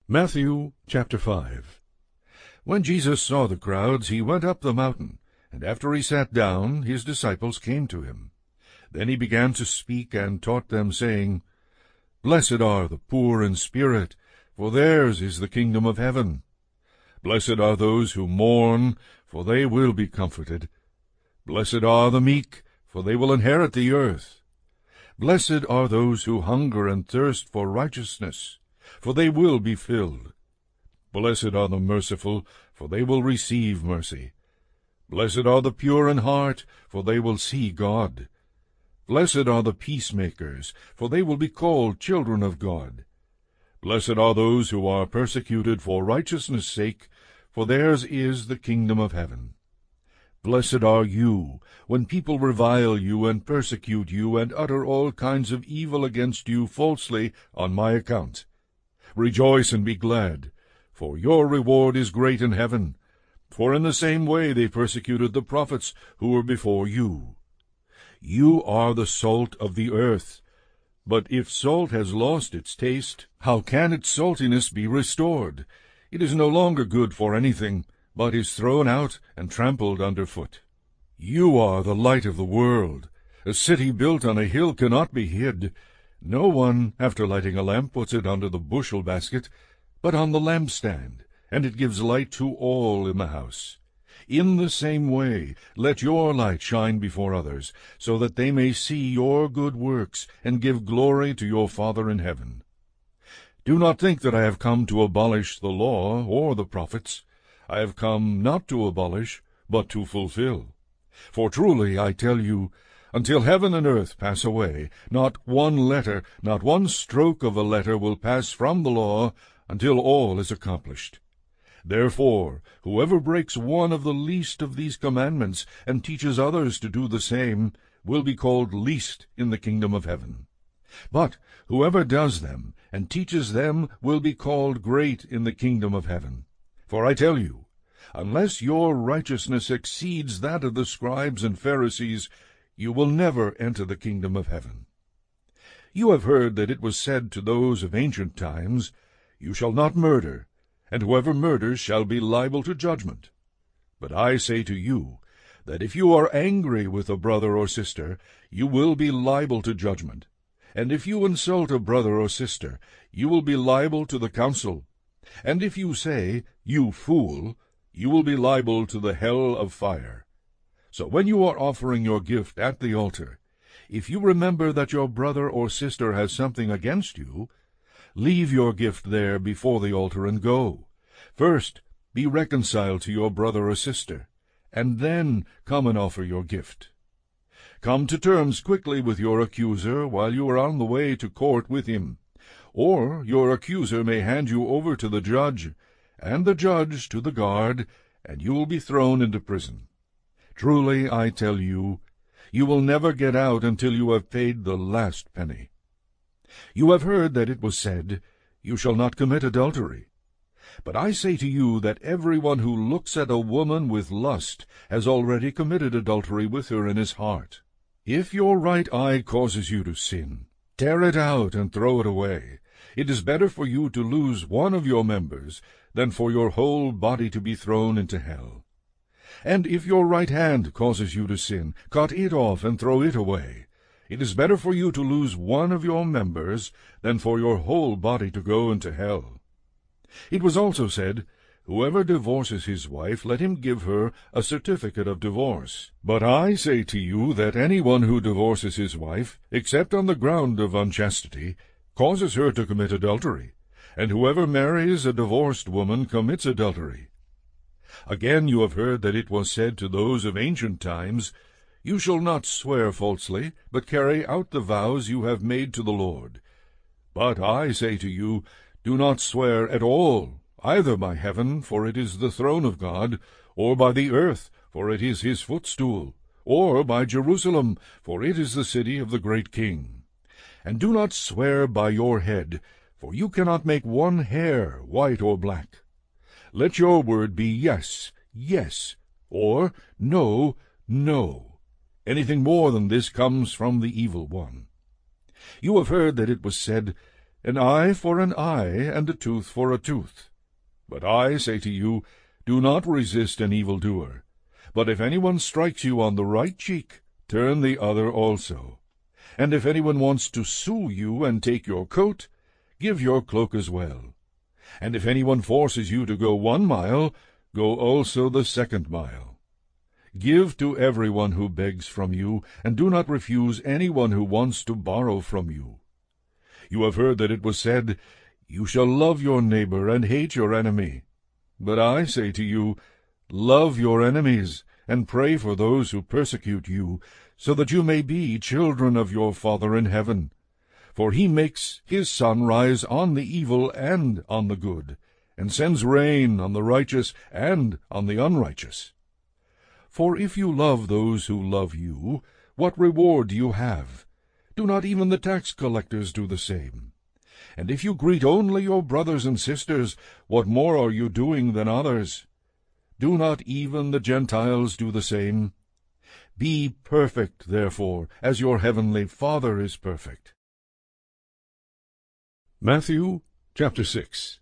Matthew chapter 5. When Jesus saw the crowds, he went up the mountain, and after he sat down, his disciples came to him. Then he began to speak and taught them, saying, Blessed are the poor in spirit, for theirs is the kingdom of heaven. Blessed are those who mourn, for they will be comforted. Blessed are the meek, for they will inherit the earth. Blessed are those who hunger and thirst for righteousness, for they will be filled. Blessed are the merciful, for they will receive mercy. Blessed are the pure in heart, for they will see God. Blessed are the peacemakers, for they will be called children of God. Blessed are those who are persecuted for righteousness' sake, for theirs is the kingdom of heaven. Blessed are you, when people revile you and persecute you, and utter all kinds of evil against you falsely on my account. Rejoice and be glad, for your reward is great in heaven. For in the same way they persecuted the prophets who were before you. You are the salt of the earth. But if salt has lost its taste, how can its saltiness be restored? It is no longer good for anything, but is thrown out and trampled underfoot. You are the light of the world. A city built on a hill cannot be hid. No one, after lighting a lamp, puts it under the bushel basket, but on the lampstand, and it gives light to all in the house. In the same way, let your light shine before others, so that they may see your good works, and give glory to your Father in heaven. Do not think that I have come to abolish the law or the prophets. I have come not to abolish, but to fulfill. For truly I tell you, until heaven and earth pass away, not one letter, not one stroke of a letter will pass from the law until all is accomplished. Therefore, whoever breaks one of the least of these commandments and teaches others to do the same will be called least in the kingdom of heaven. But whoever does them and teaches them will be called great in the kingdom of heaven. For I tell you, unless your righteousness exceeds that of the scribes and Pharisees, you will never enter the kingdom of heaven. You have heard that it was said to those of ancient times, You shall not murder, and whoever murders shall be liable to judgment. But I say to you, that if you are angry with a brother or sister, you will be liable to judgment. And if you insult a brother or sister, you will be liable to the council. And if you say, You fool, you will be liable to the hell of fire. So when you are offering your gift at the altar, if you remember that your brother or sister has something against you, leave your gift there before the altar and go. First be reconciled to your brother or sister, and then come and offer your gift. Come to terms quickly with your accuser while you are on the way to court with him, or your accuser may hand you over to the judge, and the judge to the guard, and you will be thrown into prison. Truly, I tell you, you will never get out until you have paid the last penny. You have heard that it was said, You shall not commit adultery. But I say to you that everyone who looks at a woman with lust has already committed adultery with her in his heart. If your right eye causes you to sin, tear it out and throw it away. It is better for you to lose one of your members than for your whole body to be thrown into hell. And if your right hand causes you to sin, cut it off and throw it away. It is better for you to lose one of your members than for your whole body to go into hell. It was also said, Whoever divorces his wife, let him give her a certificate of divorce. But I say to you that anyone who divorces his wife, except on the ground of unchastity, causes her to commit adultery, and whoever marries a divorced woman commits adultery. Again you have heard that it was said to those of ancient times, You shall not swear falsely, but carry out the vows you have made to the Lord. But I say to you, do not swear at all, either by heaven, for it is the throne of God, or by the earth, for it is his footstool, or by Jerusalem, for it is the city of the great King. And do not swear by your head, for you cannot make one hair white or black. Let your word be yes, yes, or no, no. Anything more than this comes from the evil one. You have heard that it was said, an eye for an eye, and a tooth for a tooth. But I say to you, do not resist an evildoer. But if anyone strikes you on the right cheek, turn the other also. And if anyone wants to sue you and take your coat, give your cloak as well. And if anyone forces you to go 1 mile, go also the 2nd mile. Give to everyone who begs from you, and do not refuse anyone who wants to borrow from you. You have heard that it was said, You shall love your neighbor and hate your enemy. But I say to you, love your enemies, and pray for those who persecute you, so that you may be children of your Father in heaven. For he makes his sun rise on the evil and on the good, and sends rain on the righteous and on the unrighteous. For if you love those who love you, what reward do you have? Do not even the tax collectors do the same? And if you greet only your brothers and sisters, what more are you doing than others? Do not even the Gentiles do the same? Be perfect, therefore, as your heavenly Father is perfect. Matthew chapter 6.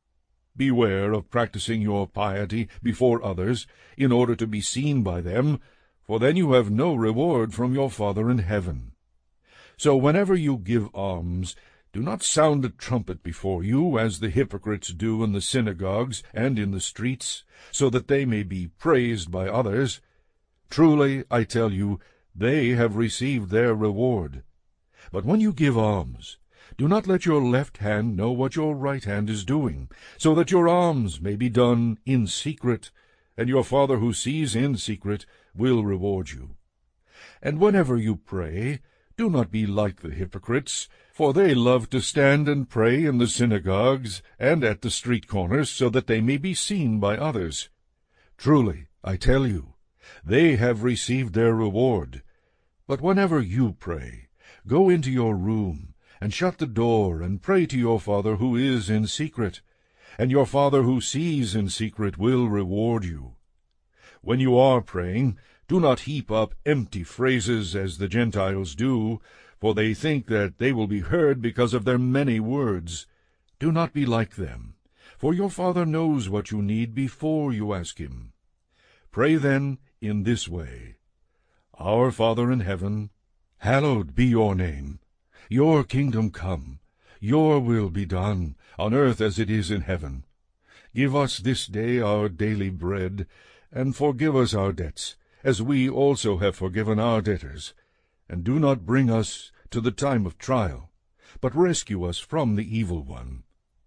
Beware of practicing your piety before others, in order to be seen by them, for then you have no reward from your Father in heaven. So whenever you give alms, do not sound a trumpet before you, as the hypocrites do in the synagogues and in the streets, so that they may be praised by others. Truly, I tell you, they have received their reward. But when you give alms, do not let your left hand know what your right hand is doing, so that your alms may be done in secret, and your Father who sees in secret will reward you. And whenever you pray, do not be like the hypocrites, for they love to stand and pray in the synagogues and at the street corners, so that they may be seen by others. Truly, I tell you, they have received their reward. But whenever you pray, go into your room, and shut the door, and pray to your Father who is in secret, and your Father who sees in secret will reward you. When you are praying, do not heap up empty phrases as the Gentiles do, for they think that they will be heard because of their many words. Do not be like them, for your Father knows what you need before you ask him. Pray then in this way: Our Father in heaven, hallowed be your name. Your kingdom come, your will be done, on earth as it is in heaven. Give us this day our daily bread, and forgive us our debts, as we also have forgiven our debtors. And do not bring us to the time of trial, but rescue us from the evil one.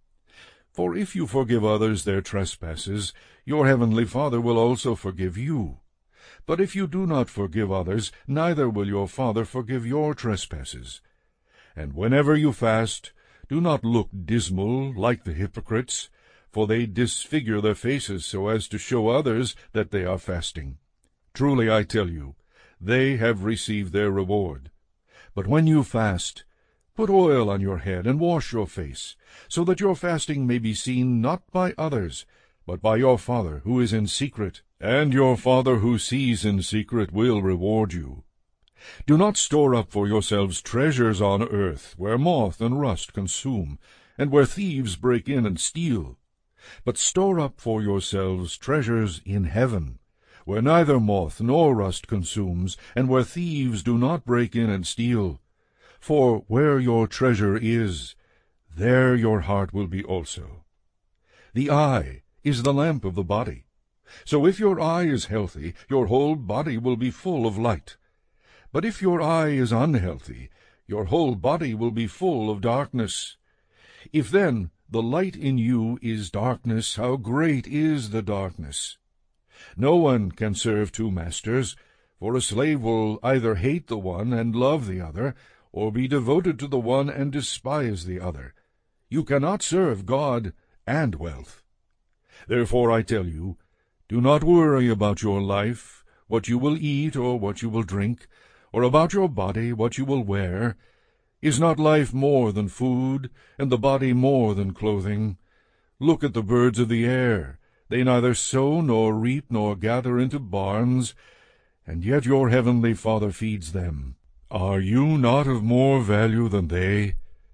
For if you forgive others their trespasses, your heavenly Father will also forgive you. But if you do not forgive others, neither will your Father forgive your trespasses. And whenever you fast, do not look dismal like the hypocrites, for they disfigure their faces so as to show others that they are fasting. Truly I tell you, they have received their reward. But when you fast, put oil on your head and wash your face, so that your fasting may be seen not by others, but by your Father who is in secret, and your Father who sees in secret will reward you. Do not store up for yourselves treasures on earth, where moth and rust consume, and where thieves break in and steal. But store up for yourselves treasures in heaven, where neither moth nor rust consumes, and where thieves do not break in and steal. For where your treasure is, there your heart will be also. The eye is the lamp of the body. So if your eye is healthy, your whole body will be full of light. But if your eye is unhealthy, your whole body will be full of darkness. If then the light in you is darkness, how great is the darkness! No one can serve 2 masters, for a slave will either hate the one and love the other, or be devoted to the one and despise the other. You cannot serve God and wealth. Therefore I tell you, do not worry about your life, what you will eat or what you will drink, or about your body, what you will wear. Is not life more than food, and the body more than clothing? Look at the birds of the air. They neither sow nor reap nor gather into barns, and yet your heavenly Father feeds them. Are you not of more value than they?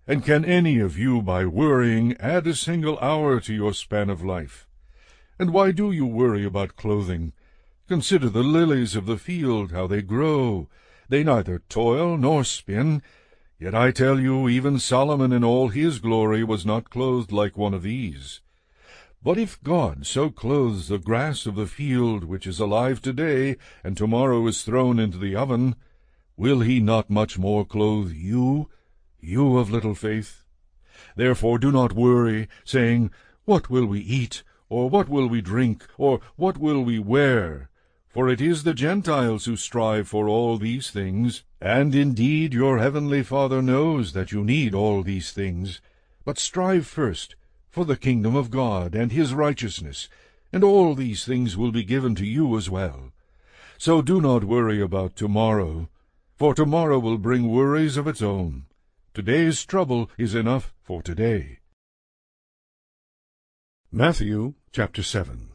And can any of you by worrying add a single hour to your span of life? And why do you worry about clothing? Consider the lilies of the field, how they grow. They neither toil nor spin. Yet I tell you, even Solomon in all his glory was not clothed like one of these. But if God so clothes the grass of the field, which is alive today, and tomorrow is thrown into the oven, will he not much more clothe you, you of little faith? Therefore do not worry, saying, What will we eat? Or what will we drink? Or what will we wear? For it is the Gentiles who strive for all these things. And indeed your heavenly Father knows that you need all these things. But strive first for the kingdom of God and his righteousness, and all these things will be given to you as well. So do not worry about tomorrow, for tomorrow will bring worries of its own. Today's trouble is enough for today. Matthew chapter 7.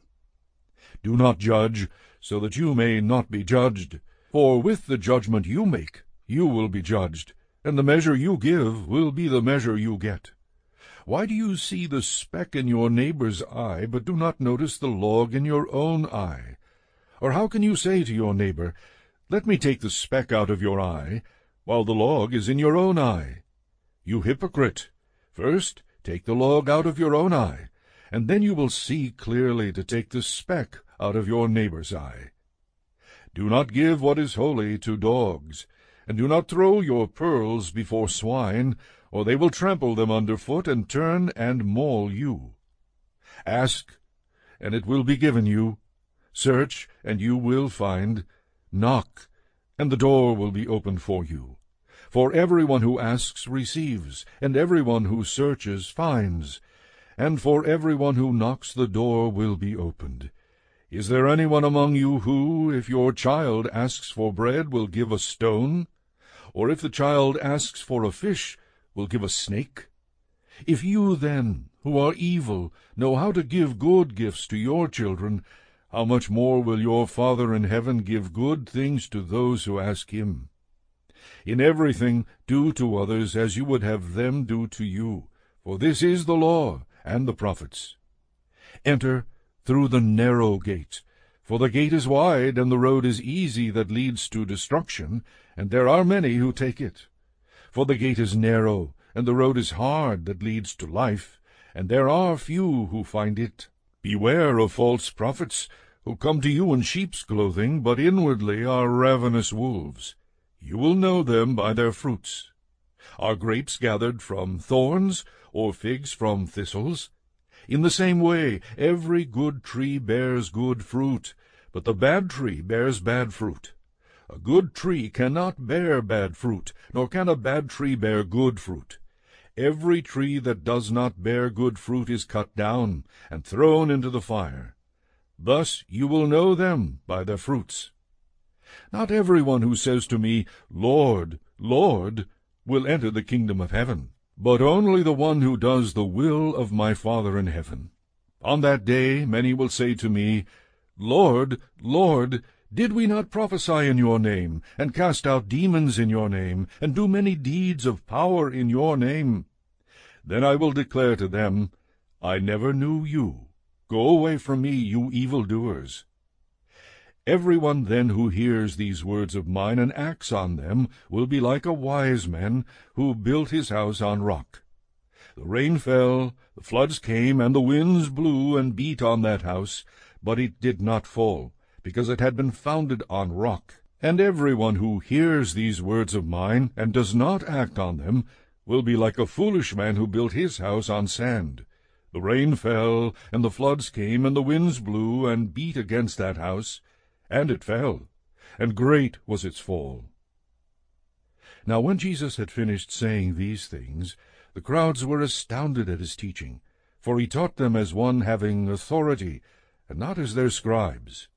Do not judge, so that you may not be judged. For with the judgment you make, you will be judged, and the measure you give will be the measure you get. Why do you see the speck in your neighbor's eye, but do not notice the log in your own eye? Or how can you say to your neighbor, Let me take the speck out of your eye, while the log is in your own eye? You hypocrite! First take the log out of your own eye, and then you will see clearly to take the speck out of your neighbor's eye. Do not give what is holy to dogs, and do not throw your pearls before swine, or they will trample them underfoot and turn and maul you. Ask, and it will be given you. Search, and you will find. Knock, and the door will be opened for you. For everyone who asks receives, and everyone who searches finds, and for everyone who knocks the door will be opened. Is there anyone among you who, if your child asks for bread, will give a stone? Or if the child asks for a fish, will give a snake? If you then, who are evil, know how to give good gifts to your children, how much more will your Father in heaven give good things to those who ask him? In everything do to others as you would have them do to you, for this is the law and the prophets. Enter through the narrow gate, for the gate is wide and the road is easy that leads to destruction, and there are many who take it. For the gate is narrow, and the road is hard that leads to life, and there are few who find it. Beware of false prophets, who come to you in sheep's clothing, but inwardly are ravenous wolves. You will know them by their fruits. Are grapes gathered from thorns, or figs from thistles? In the same way, every good tree bears good fruit, but the bad tree bears bad fruit. A good tree cannot bear bad fruit, nor can a bad tree bear good fruit. Every tree that does not bear good fruit is cut down and thrown into the fire. Thus you will know them by their fruits. Not everyone who says to me, Lord, Lord, will enter the kingdom of heaven, but only the one who does the will of my Father in heaven. On that day many will say to me, Lord, Lord, did we not prophesy in your name, and cast out demons in your name, and do many deeds of power in your name? Then I will declare to them, I never knew you. Go away from me, you evildoers. Everyone then who hears these words of mine and acts on them will be like a wise man who built his house on rock. The rain fell, the floods came, and the winds blew and beat on that house, but it did not fall, because it had been founded on rock. And everyone who hears these words of mine and does not act on them will be like a foolish man who built his house on sand. The rain fell, and the floods came, and the winds blew and beat against that house, and it fell, and great was its fall. Now when Jesus had finished saying these things, the crowds were astounded at his teaching, for he taught them as one having authority, and not as their scribes.